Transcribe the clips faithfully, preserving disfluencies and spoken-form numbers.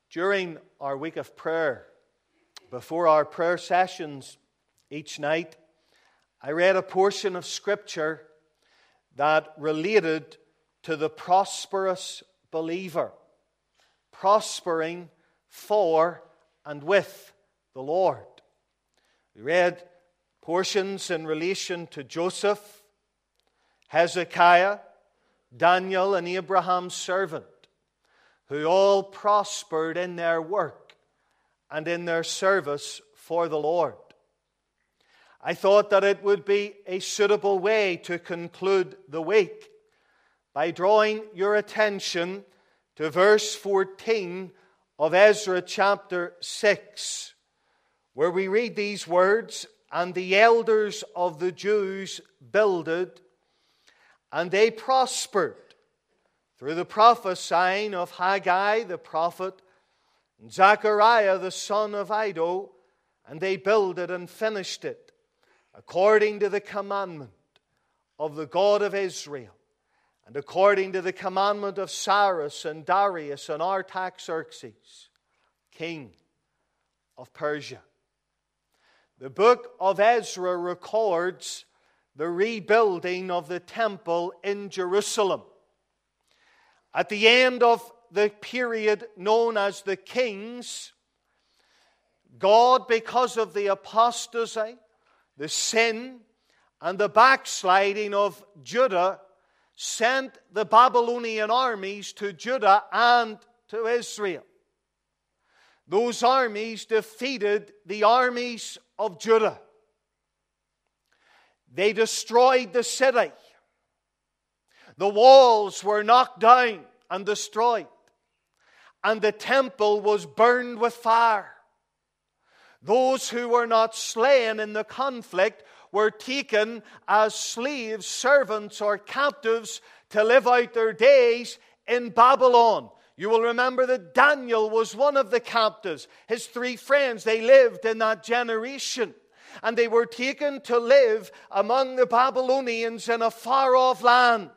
During our week of prayer, before our prayer sessions each night, I read a portion of Scripture that related to the prosperous believer, prospering for and with the Lord. We read portions in relation to Joseph, Hezekiah, Daniel, and Abraham's servant, who all prospered in their work and in their service for the Lord. I thought that it would be a suitable way to conclude the week by drawing your attention to verse fourteen of Ezra chapter six, where we read these words, "And the elders of the Jews builded, and they prospered through the prophesying of Haggai the prophet, and Zechariah the son of Iddo, and they builded and finished it, according to the commandment of the God of Israel, and according to the commandment of Cyrus and Darius and Artaxerxes, king of Persia." The book of Ezra records the rebuilding of the temple in Jerusalem. At the end of the period known as the Kings, God, because of the apostasy, the sin, and the backsliding of Judah, sent the Babylonian armies to Judah and to Israel. Those armies defeated the armies of Judah. They destroyed the city. The walls were knocked down and destroyed, and the temple was burned with fire. Those who were not slain in the conflict were taken as slaves, servants, or captives to live out their days in Babylon. You will remember that Daniel was one of the captives. His three friends, they lived in that generation. And they were taken to live among the Babylonians in a far-off land.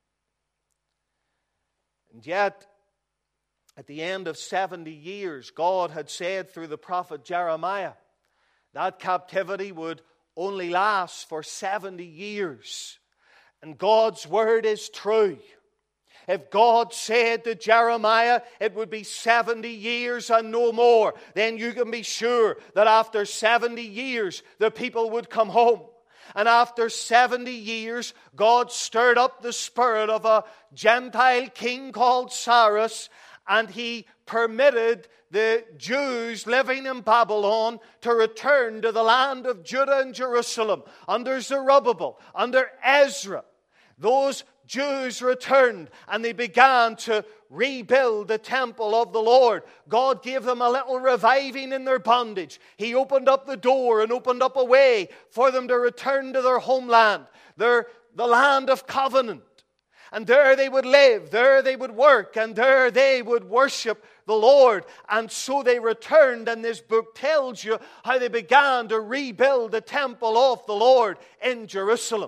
And yet, at the end of seventy years, God had said through the prophet Jeremiah that captivity would only last for seventy years. And God's word is true. If God said to Jeremiah it would be seventy years and no more, then you can be sure that after seventy years the people would come home. And after seventy years, God stirred up the spirit of a Gentile king called Cyrus, and he permitted the Jews living in Babylon to return to the land of Judah and Jerusalem under Zerubbabel, under Ezra. Those Jews returned and they began to rebuild the temple of the Lord. God gave them a little reviving in their bondage. He opened up the door and opened up a way for them to return to their homeland, their, the land of covenant. And there they would live, there they would work, and there they would worship the Lord. And so they returned, and this book tells you how they began to rebuild the temple of the Lord in Jerusalem.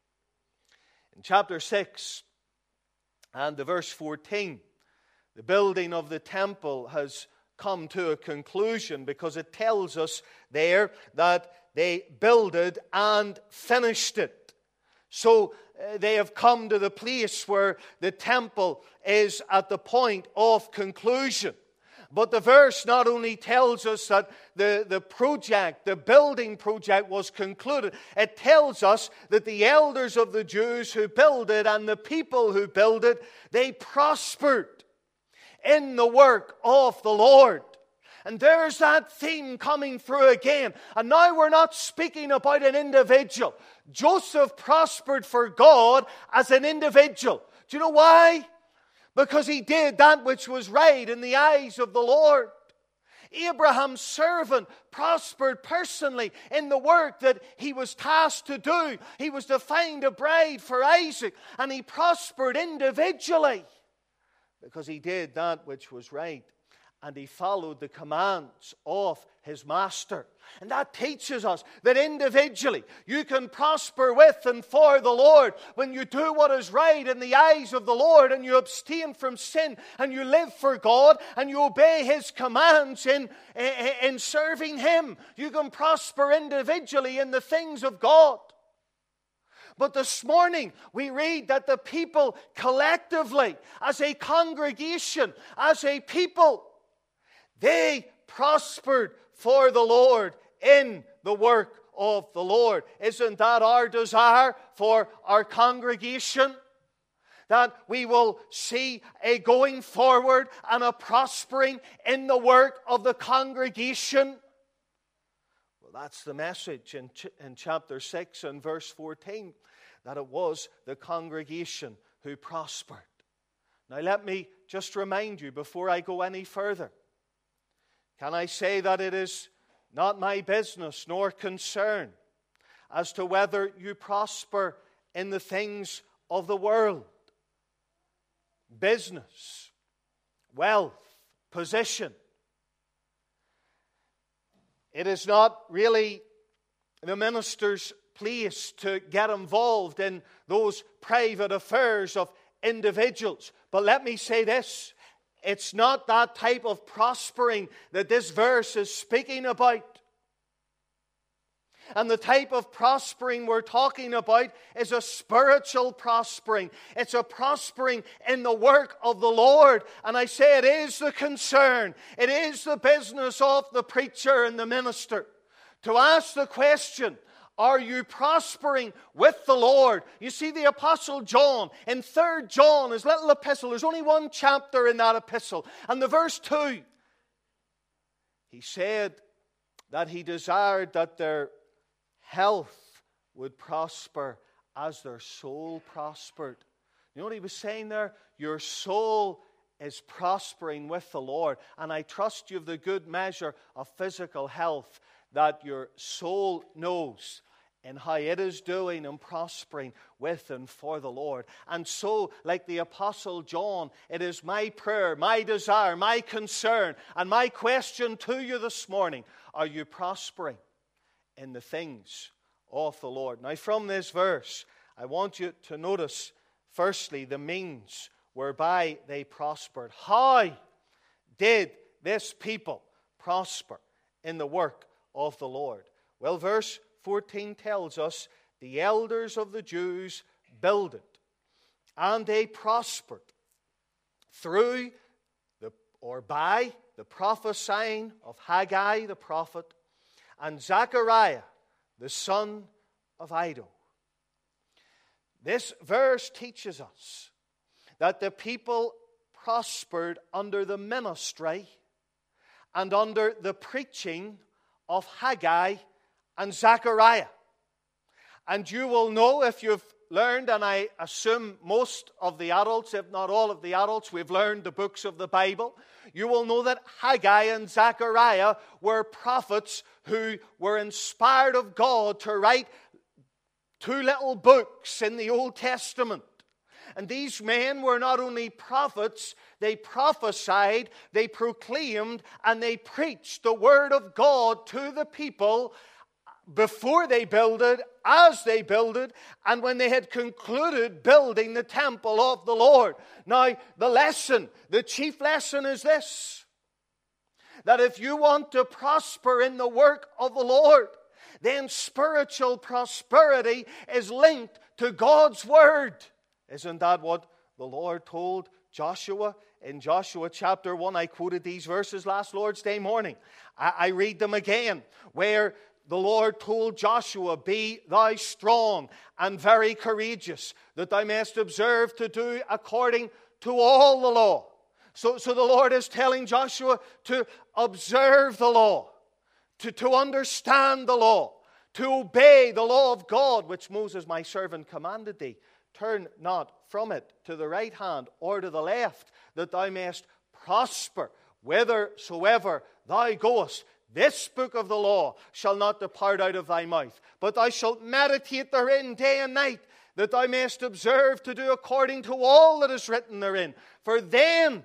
In chapter six and the verse fourteen, the building of the temple has come to a conclusion because it tells us there that they builded and finished it. So uh, they have come to the place where the temple is at the point of conclusion. But the verse not only tells us that the, the project, the building project was concluded, it tells us that the elders of the Jews who built it and the people who built it, they prospered in the work of the Lord. And there's that theme coming through again. And now we're not speaking about an individual. Joseph prospered for God as an individual. Do you know why? Because he did that which was right in the eyes of the Lord. Abraham's servant prospered personally in the work that he was tasked to do. He was to find a bride for Isaac, and he prospered individually because he did that which was right. and he followed the commands of his master. And that teaches us that individually you can prosper with and for the Lord when you do what is right in the eyes of the Lord, and you abstain from sin, and you live for God, and you obey his commands in, in, in serving him. You can prosper individually in the things of God. But this morning we read that the people collectively, as a congregation, as a people, they prospered for the Lord in the work of the Lord. Isn't that our desire for our congregation? That we will see a going forward and a prospering in the work of the congregation? Well, that's the message in, ch- in chapter six and verse fourteen, that it was the congregation who prospered. Now let me just remind you before I go any further. Can I say that it is not my business nor concern as to whether you prosper in the things of the world? Business, wealth, position. It is not really the minister's place to get involved in those private affairs of individuals. But let me say this. It's not that type of prospering that this verse is speaking about. And the type of prospering we're talking about is a spiritual prospering. It's a prospering in the work of the Lord. And I say it is the concern. It is the business of the preacher and the minister to ask the question, are you prospering with the Lord? You see, the Apostle John, in Third John, his little epistle, there's only one chapter in that epistle. And the verse two, he said that he desired that their health would prosper as their soul prospered. You know what he was saying there? Your soul is prospering with the Lord. And I trust you have the good measure of physical health that your soul knows in how it is doing and prospering with and for the Lord. And so, like the Apostle John, it is my prayer, my desire, my concern, and my question to you this morning, are you prospering in the things of the Lord? Now, from this verse, I want you to notice, firstly, the means whereby they prospered. How did this people prosper in the work of the Lord? Well, verse fourteen tells us the elders of the Jews builded, and they prospered through the or by the prophesying of Haggai the prophet and Zechariah the son of Iddo. This verse teaches us that the people prospered under the ministry and under the preaching of Haggai and Zechariah. And you will know, if you've learned, and I assume most of the adults, if not all of the adults, we've learned the books of the Bible, you will know that Haggai and Zechariah were prophets who were inspired of God to write two little books in the Old Testament. And these men were not only prophets, they prophesied, they proclaimed, and they preached the word of God to the people before they builded, as they builded, and when they had concluded building the temple of the Lord. Now, the lesson, the chief lesson is this, that if you want to prosper in the work of the Lord, then spiritual prosperity is linked to God's word. Isn't that what the Lord told Joshua in Joshua chapter one? I quoted these verses last Lord's Day morning. I, I read them again, where the Lord told Joshua, be thou strong and very courageous, that thou mayest observe to do according to all the law. So, so the Lord is telling Joshua to observe the law, to, to understand the law, to obey the law of God, which Moses my servant commanded thee. Turn not from it to the right hand or to the left, that thou mayest prosper whithersoever thou goest. This book of the law shall not depart out of thy mouth, but thou shalt meditate therein day and night, that thou mayest observe to do according to all that is written therein. For then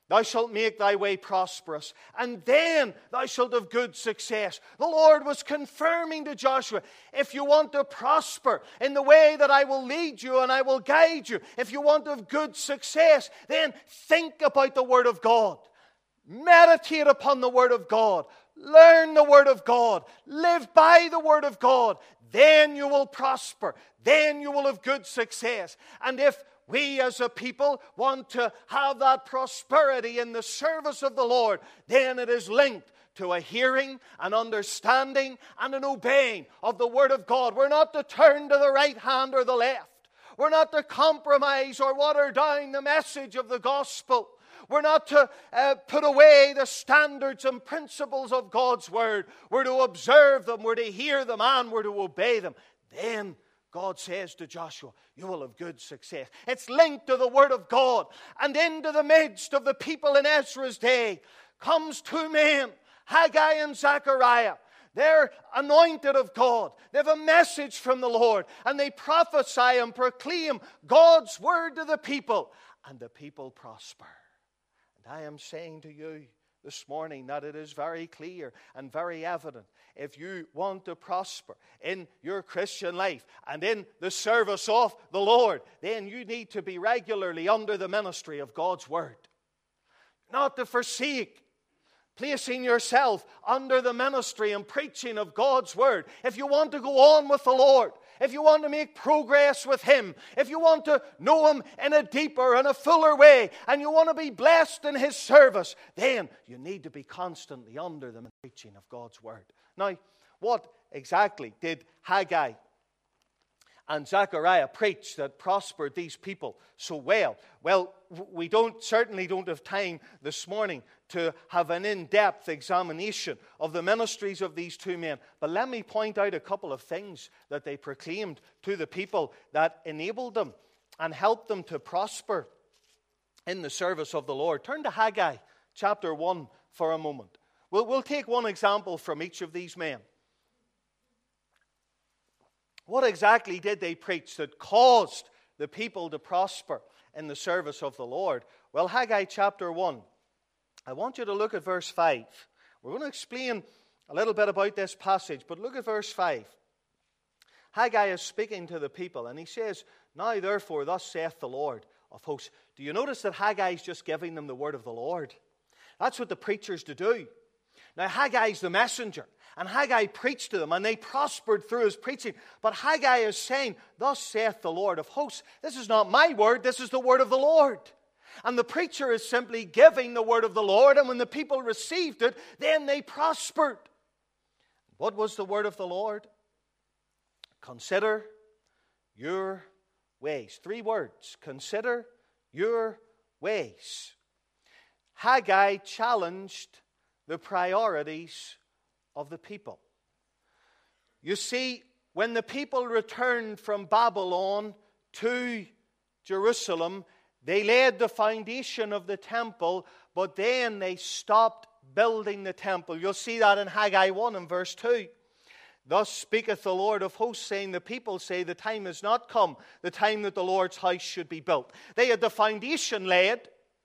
thou shalt make thy way prosperous, and then thou shalt have good success. The Lord was confirming to Joshua, if you want to prosper in the way that I will lead you and I will guide you, if you want to have good success, then think about the Word of God. Meditate upon the Word of God. Learn the Word of God. Live by the Word of God. Then you will prosper. Then you will have good success. And if we as a people want to have that prosperity in the service of the Lord, then it is linked to a hearing, an understanding, and an obeying of the Word of God. We're not to turn to the right hand or the left. We're not to compromise or water down the message of the gospel. We're not to uh, put away the standards and principles of God's Word. We're to observe them, we're to hear them, and we're to obey them. Then God says to Joshua, you will have good success. It's linked to the Word of God. And into the midst of the people in Ezra's day comes two men, Haggai and Zechariah. They're anointed of God. They have a message from the Lord. And they prophesy and proclaim God's Word to the people. And the people prosper. And I am saying to you this morning that it is very clear and very evident. If you want to prosper in your Christian life and in the service of the Lord, then you need to be regularly under the ministry of God's Word. Not to forsake placing yourself under the ministry and preaching of God's Word. If you want to go on with the Lord, if you want to make progress with Him, if you want to know Him in a deeper and a fuller way, and you want to be blessed in His service, then you need to be constantly under the preaching of God's Word. Now, what exactly did Haggai and Zechariah preach that prospered these people so well? Well, we don't certainly don't have time this morning to have an in-depth examination of the ministries of these two men. But let me point out a couple of things that they proclaimed to the people that enabled them and helped them to prosper in the service of the Lord. Turn to Haggai chapter one for a moment. We'll, we'll take one example from each of these men. What exactly did they preach that caused the people to prosper in the service of the Lord? Well, Haggai chapter one. I want you to look at verse five. We're going to explain a little bit about this passage, but look at verse five. Haggai is speaking to the people, and he says, now therefore, thus saith the Lord of hosts. Do you notice that Haggai is just giving them the word of the Lord? That's what the preacher's to do. Now, Haggai's the messenger, and Haggai preached to them, and they prospered through his preaching. But Haggai is saying, thus saith the Lord of hosts. This is not my word, this is the word of the Lord. And the preacher is simply giving the word of the Lord, and when the people received it, then they prospered. What was the word of the Lord? Consider your ways. Three words. Consider your ways. Haggai challenged the priorities of the people. You see, when the people returned from Babylon to Jerusalem, they laid the foundation of the temple, but then they stopped building the temple. You'll see that in Haggai one and verse two. Thus speaketh the Lord of hosts, saying, the people say, the time is not come, the time that the Lord's house should be built. They had the foundation laid,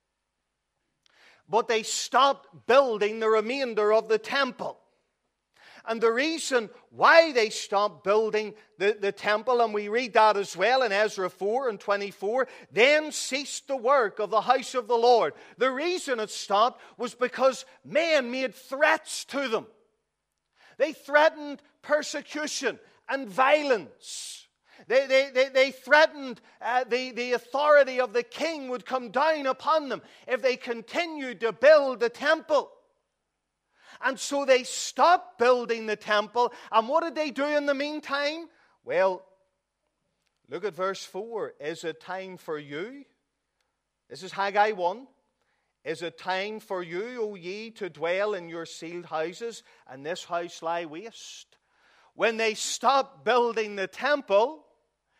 but they stopped building the remainder of the temple. And the reason why they stopped building the, the temple, and we read that as well in Ezra four and twenty-four, then ceased the work of the house of the Lord. The reason it stopped was because men made threats to them. They threatened persecution and violence. They, they, they, they threatened uh, the, the authority of the king would come down upon them if they continued to build the temple. And so they stopped building the temple. And what did they do in the meantime? Well, look at verse four. Is it time for you? This is Haggai one. Is it time for you, O ye, to dwell in your sealed houses, and this house lie waste? When they stopped building the temple,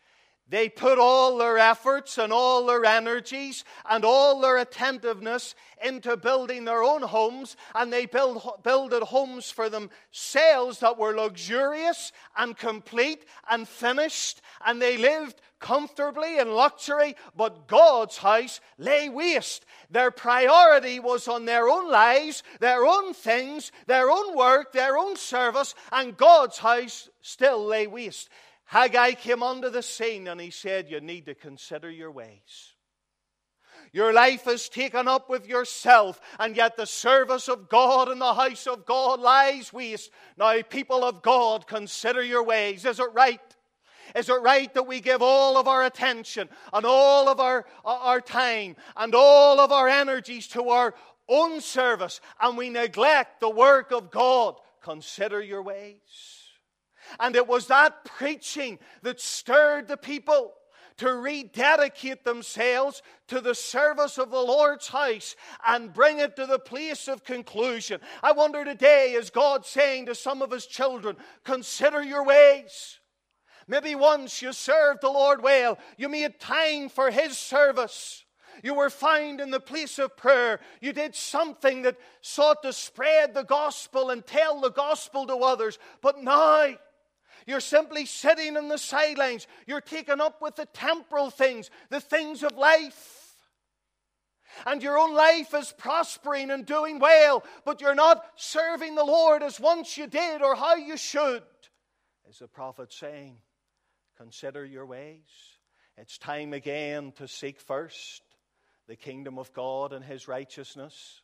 They put all their efforts and all their energies and all their attentiveness into building their own homes, and they build, builded homes for themselves that were luxurious and complete and finished, and they lived comfortably in luxury, but God's house lay waste. Their priority was on their own lives, their own things, their own work, their own service, and God's house still lay waste. Haggai came onto the scene and he said, you need to consider your ways. Your life is taken up with yourself, and yet the service of God and the house of God lies waste. Now, people of God, consider your ways. Is it right? Is it right that we give all of our attention and all of our, our time and all of our energies to our own service, and we neglect the work of God? Consider your ways. And it was that preaching that stirred the people to rededicate themselves to the service of the Lord's house and bring it to the place of conclusion. I wonder today, is God saying to some of His children, consider your ways? Maybe once you served the Lord well, you made time for His service. You were found in the place of prayer. You did something that sought to spread the gospel and tell the gospel to others. But now, you're simply sitting on the sidelines. You're taken up with the temporal things, the things of life. And your own life is prospering and doing well, but you're not serving the Lord as once you did or how you should. Is the prophet saying, consider your ways. It's time again to seek first the kingdom of God and His righteousness.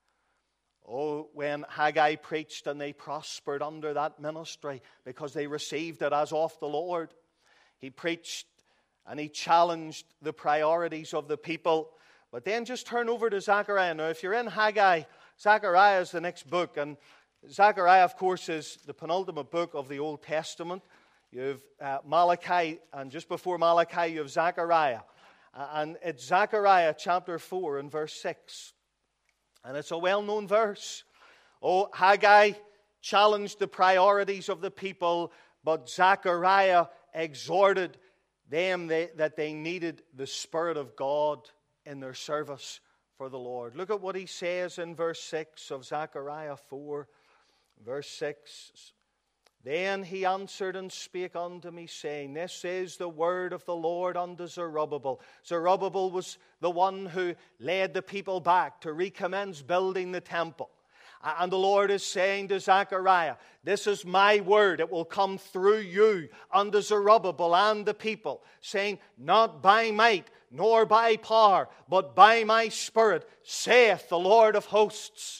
Oh, when Haggai preached and they prospered under that ministry because they received it as of the Lord. He preached and he challenged the priorities of the people. But then just turn over to Zechariah. Now, if you're in Haggai, Zechariah is the next book. And Zechariah, of course, is the penultimate book of the Old Testament. You have uh, Malachi, and just before Malachi you have Zechariah. Uh, and it's Zechariah chapter four and verse six. And it's a well-known verse. Oh, Haggai challenged the priorities of the people, but Zechariah exhorted them they, that they needed the Spirit of God in their service for the Lord. Look at what he says in verse six of Zechariah four, verse six. Then he answered and spake unto me, saying, this is the word of the Lord unto Zerubbabel. Zerubbabel was the one who led the people back to recommence building the temple. And the Lord is saying to Zechariah, this is my word. It will come through you unto Zerubbabel and the people, saying, not by might nor by power, but by my Spirit, saith the Lord of hosts.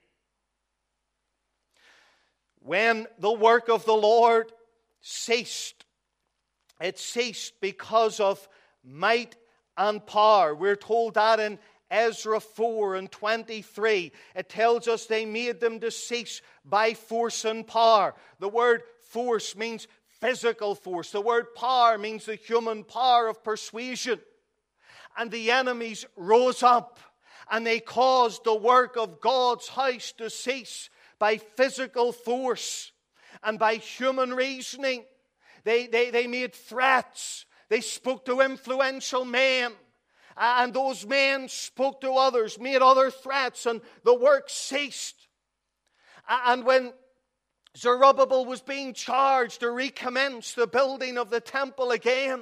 When the work of the Lord ceased, it ceased because of might and power. We're told that in Ezra four and twenty-three. It tells us they made them to cease by force and power. The word force means physical force. The word power means the human power of persuasion. And the enemies rose up and they caused the work of God's house to cease by physical force and by human reasoning. They, they, they made threats. They spoke to influential men. And those men spoke to others, made other threats, and the work ceased. And when Zerubbabel was being charged to recommence the building of the temple again,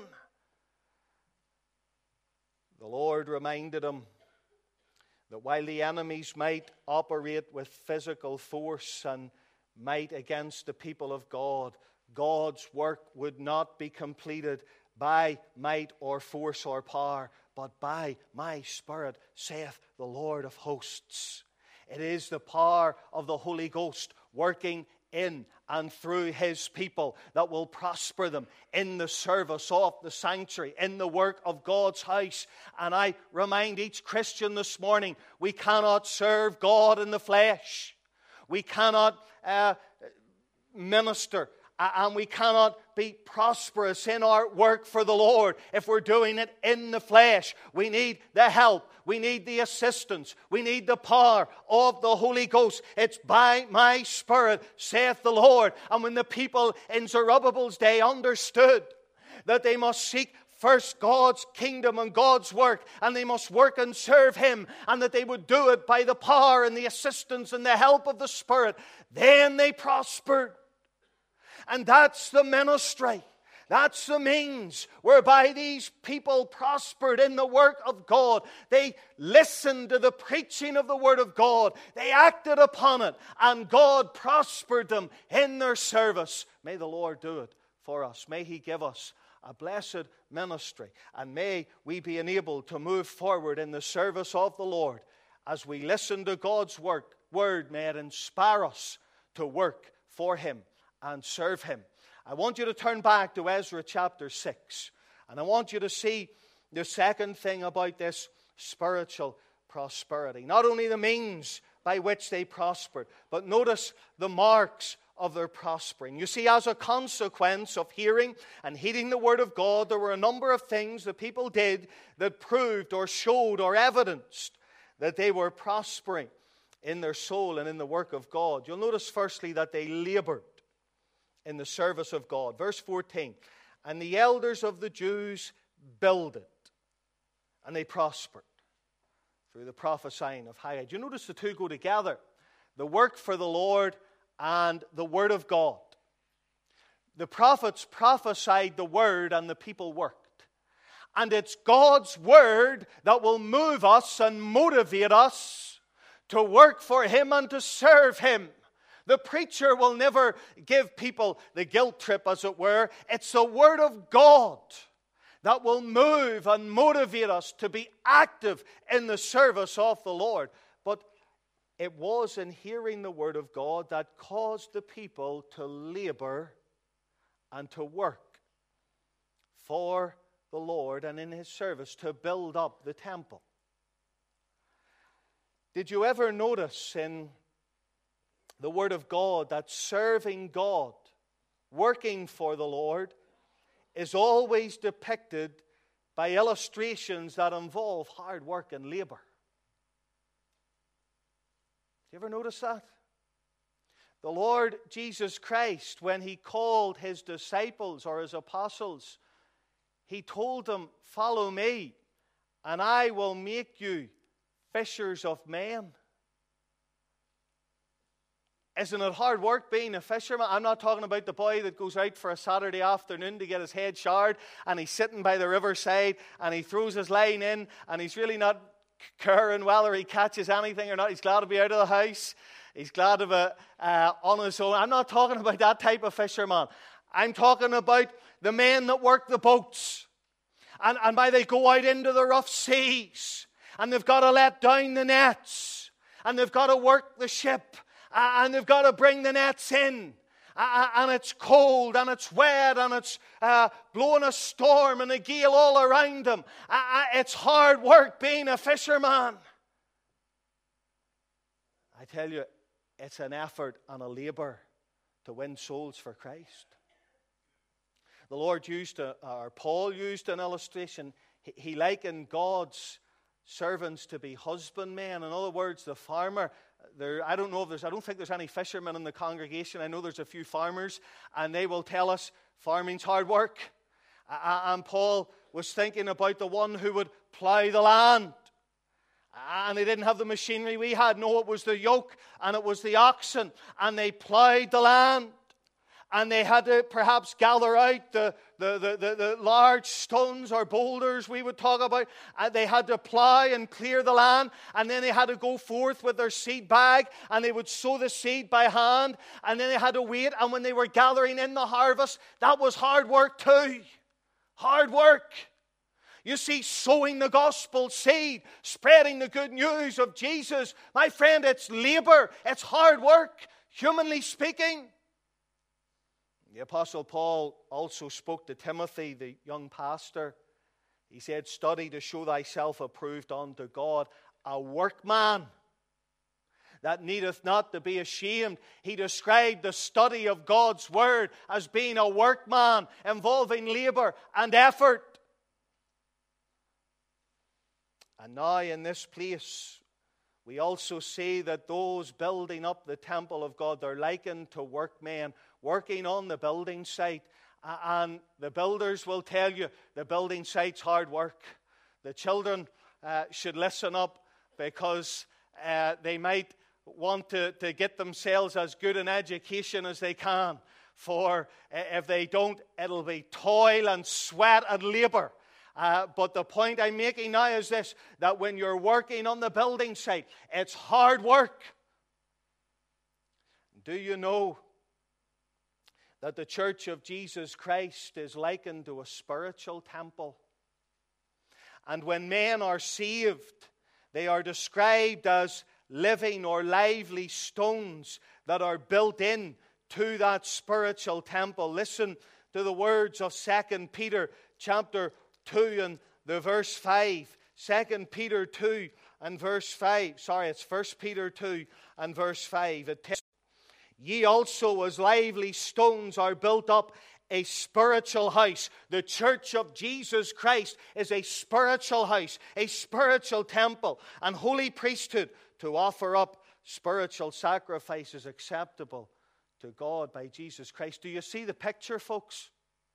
the Lord reminded him that while the enemies might operate with physical force and might against the people of God, God's work would not be completed by might or force or power, but by my Spirit, saith the Lord of hosts. It is the power of the Holy Ghost working in and through His people that will prosper them in the service of the sanctuary, in the work of God's house. And I remind each Christian this morning, we cannot serve God in the flesh. We cannot uh, minister and we cannot be prosperous in our work for the Lord if we're doing it in the flesh. We need the help. We need the assistance. We need the power of the Holy Ghost. It's by my Spirit, saith the Lord. And when the people in Zerubbabel's day understood that they must seek first God's kingdom and God's work, and they must work and serve Him, and that they would do it by the power and the assistance and the help of the Spirit, then they prospered. And that's the ministry. That's the means whereby these people prospered in the work of God. They listened to the preaching of the Word of God. They acted upon it, and God prospered them in their service. May the Lord do it for us. May He give us a blessed ministry, and may we be enabled to move forward in the service of the Lord as we listen to God's work, word. May it inspire us to work for Him and serve Him. I want you to turn back to Ezra chapter six, and I want you to see the second thing about this spiritual prosperity. Not only the means by which they prospered, but notice the marks of their prospering. You see, as a consequence of hearing and heeding the Word of God, there were a number of things the people did that proved or showed or evidenced that they were prospering in their soul and in the work of God. You'll notice firstly that they labored in the service of God. Verse fourteen, and the elders of the Jews builded, and they prospered through the prophesying of Haggai. Do you notice the two go together? The work for the Lord and the Word of God. The prophets prophesied the Word and the people worked. And it's God's Word that will move us and motivate us to work for Him and to serve Him. The preacher will never give people the guilt trip, as it were. It's the Word of God that will move and motivate us to be active in the service of the Lord. But it was in hearing the Word of God that caused the people to labor and to work for the Lord and in His service to build up the temple. Did you ever notice in the Word of God that serving God, working for the Lord, is always depicted by illustrations that involve hard work and labor? You ever notice that? The Lord Jesus Christ, when He called His disciples or His apostles, He told them, "Follow me, and I will make you fishers of men." Isn't it hard work being a fisherman? I'm not talking about the boy that goes out for a Saturday afternoon to get his head showered, and he's sitting by the riverside and he throws his line in, and he's really not caring whether he catches anything or not. He's glad to be out of the house. He's glad to be uh, on his own. I'm not talking about that type of fisherman. I'm talking about the men that work the boats. And, and by they go out into the rough seas, and they've got to let down the nets, and they've got to work the ship, and they've got to bring the nets in. And it's cold, and it's wet, and it's uh, blowing a storm and a gale all around them. It's hard work being a fisherman. I tell you, it's an effort and a labor to win souls for Christ. The Lord used, a, or Paul used an illustration. He, he likened God's servants to be husbandmen. In other words, the farmer. There, I don't know if there's, I don't think there's any fishermen in the congregation. I know there's a few farmers, and they will tell us farming's hard work. Uh, and Paul was thinking about the one who would plow the land. And they didn't have the machinery we had. No, it was the yoke, and it was the oxen, and they plowed the land. And they had to perhaps gather out the, the, the, the, the large stones or boulders we would talk about. And they had to plow and clear the land. And then they had to go forth with their seed bag. And they would sow the seed by hand. And then they had to wait. And when they were gathering in the harvest, that was hard work too. Hard work. You see, sowing the gospel seed, spreading the good news of Jesus. My friend, it's labor. It's hard work, humanly speaking. The Apostle Paul also spoke to Timothy, the young pastor. He said, "Study to show thyself approved unto God, a workman that needeth not to be ashamed." He described the study of God's Word as being a workman involving labor and effort. And now in this place, we also see that those building up the temple of God, they're likened to workmen working on the building site. And the builders will tell you the building site's hard work. The children uh, should listen up, because uh, they might want to, to get themselves as good an education as they can. For if they don't, it'll be toil and sweat and labor. Uh, but the point I'm making now is this, that when you're working on the building site, it's hard work. Do you know that the Church of Jesus Christ is likened to a spiritual temple? And when men are saved, they are described as living or lively stones that are built in to that spiritual temple. Listen to the words of Second Peter chapter two and the verse five. Second Peter two and verse five. Sorry, it's First Peter two and verse five. It tells, ye also as lively stones are built up a spiritual house. The Church of Jesus Christ is a spiritual house, a spiritual temple, and holy priesthood to offer up spiritual sacrifices acceptable to God by Jesus Christ. Do you see the picture, folks?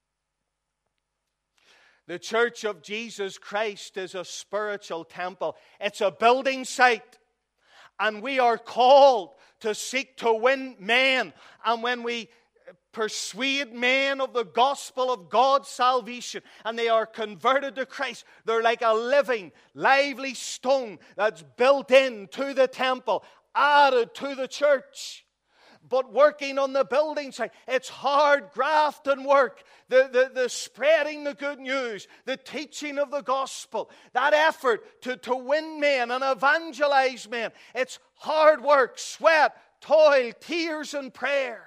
The Church of Jesus Christ is a spiritual temple. It's a building site. And we are called to seek to win men. And when we persuade men of the gospel of God's salvation and they are converted to Christ, they're like a living, lively stone that's built into the temple, added to the church. But working on the building site, it's hard graft and work. The, the, the spreading the good news, the teaching of the gospel, that effort to, to win men and evangelize men. It's hard work, sweat, toil, tears, and prayer.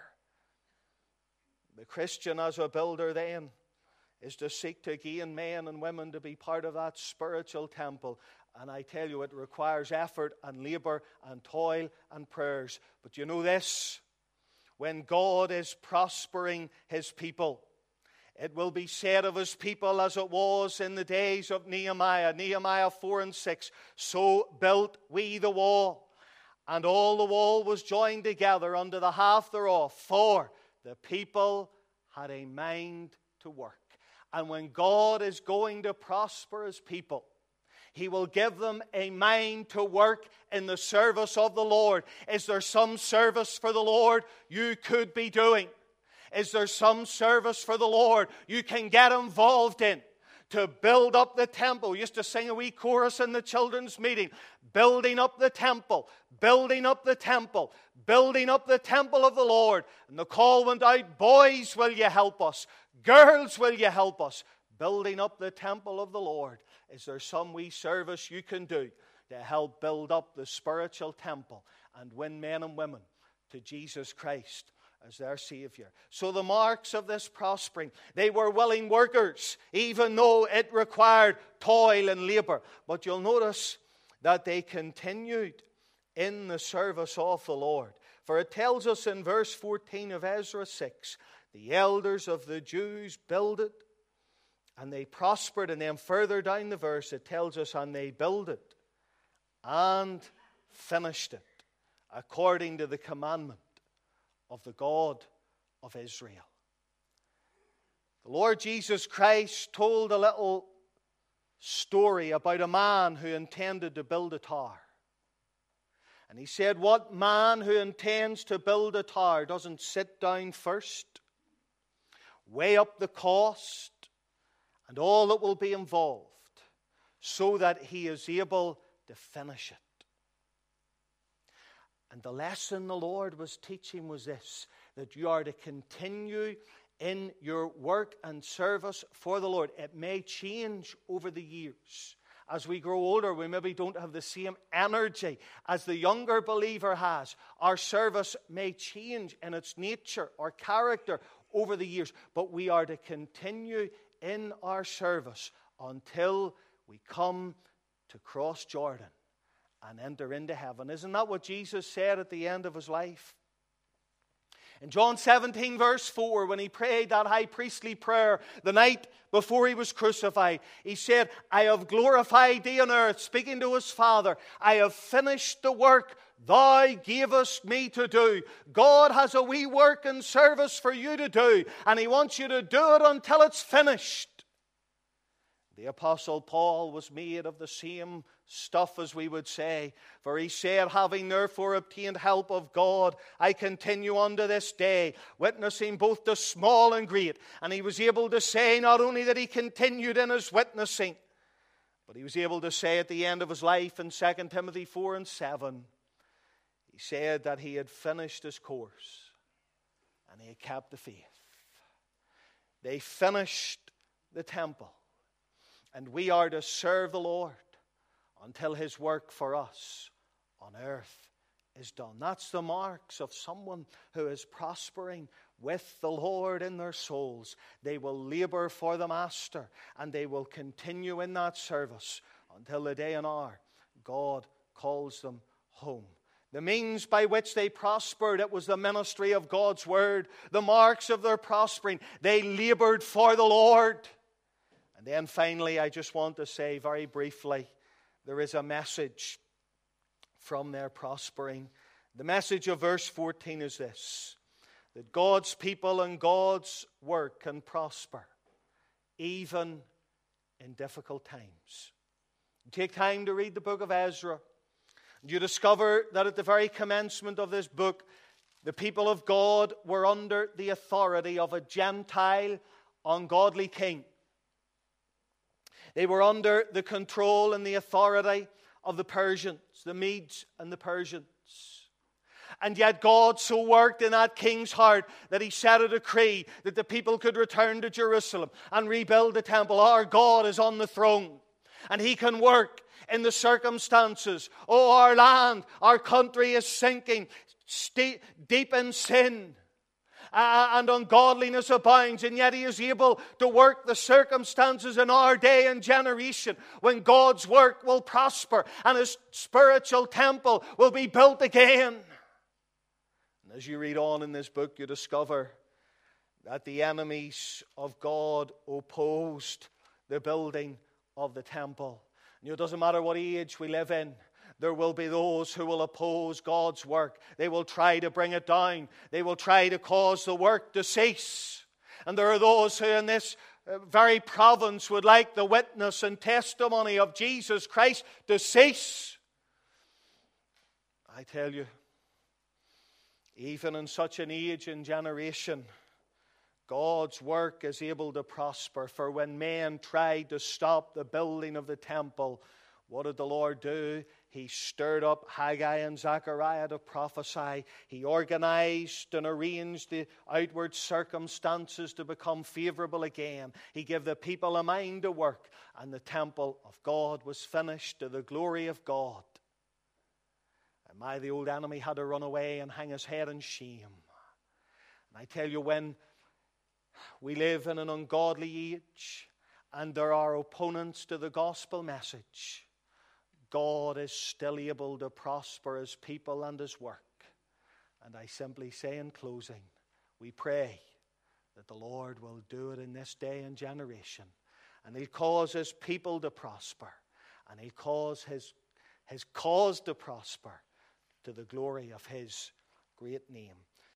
The Christian as a builder then is to seek to gain men and women to be part of that spiritual temple. And I tell you, it requires effort and labor and toil and prayers. But you know this, when God is prospering His people, it will be said of His people as it was in the days of Nehemiah. Nehemiah four and six, so built we the wall, and all the wall was joined together under the half thereof, for the people had a mind to work. And when God is going to prosper His people, He will give them a mind to work in the service of the Lord. Is there some service for the Lord you could be doing? Is there some service for the Lord you can get involved in to build up the temple? We used to sing a wee chorus in the children's meeting. Building up the temple, building up the temple, building up the temple of the Lord. And the call went out, boys, will you help us? Girls, will you help us? Building up the temple of the Lord. Is there some wee service you can do to help build up the spiritual temple and win men and women to Jesus Christ as their Savior? So the marks of this prospering, they were willing workers, even though it required toil and labor. But you'll notice that they continued in the service of the Lord. For it tells us in verse fourteen of Ezra six, the elders of the Jews builded, and they prospered. And then further down the verse, it tells us, and they builded and finished it according to the commandment of the God of Israel. The Lord Jesus Christ told a little story about a man who intended to build a tower. And He said, what man who intends to build a tower doesn't sit down first, weigh up the cost and all that will be involved, so that he is able to finish it? And the lesson the Lord was teaching was this, that you are to continue in your work and service for the Lord. It may change over the years. As we grow older, we maybe don't have the same energy as the younger believer has. Our service may change in its nature or character over the years, but we are to continue in our service until we come to cross Jordan and enter into heaven. Isn't that what Jesus said at the end of His life? In John seventeen verse four, when He prayed that high priestly prayer the night before He was crucified, He said, I have glorified Thee on earth, speaking to His Father. I have finished the work Thou gavest me to do. God has a wee work and service for you to do, and He wants you to do it until it's finished. The Apostle Paul was made of the same stuff, as we would say. For he said, having therefore obtained help of God, I continue unto this day, witnessing both the small and great. And he was able to say not only that he continued in his witnessing, but he was able to say at the end of his life in Second Timothy four and seven, he said that he had finished his course and he had kept the faith. They finished the temple. And we are to serve the Lord until His work for us on earth is done. That's the marks of someone who is prospering with the Lord in their souls. They will labor for the Master, and they will continue in that service until the day and hour God calls them home. The means by which they prospered, it was the ministry of God's Word. The marks of their prospering, they labored for the Lord. And then finally, I just want to say very briefly, there is a message from their prospering. The message of verse fourteen is this: that God's people and God's work can prosper, even in difficult times. You take time to read the book of Ezra, and you discover that at the very commencement of this book, the people of God were under the authority of a Gentile, ungodly king. They were under the control and the authority of the Persians, the Medes and the Persians. And yet God so worked in that king's heart that he set a decree that the people could return to Jerusalem and rebuild the temple. Our God is on the throne, and He can work in the circumstances. Oh, our land, our country is sinking deep in sin. Uh, and ungodliness abounds, and yet He is able to work the circumstances in our day and generation when God's work will prosper and His spiritual temple will be built again. And as you read on in this book, you discover that the enemies of God opposed the building of the temple. And it doesn't matter what age we live in, there will be those who will oppose God's work. They will try to bring it down. They will try to cause the work to cease. And there are those who in this very province would like the witness and testimony of Jesus Christ to cease. I tell you, even in such an age and generation, God's work is able to prosper. For when men tried to stop the building of the temple, what did the Lord do? He stirred up Haggai and Zechariah to prophesy. He organized and arranged the outward circumstances to become favorable again. He gave the people a mind to work, and the temple of God was finished to the glory of God. And my, the old enemy had to run away and hang his head in shame. And I tell you, when we live in an ungodly age and there are opponents to the gospel message, God is still able to prosper His people and His work. And I simply say in closing, we pray that the Lord will do it in this day and generation. And He'll cause His people to prosper. And He'll cause His, his cause to prosper to the glory of His great name.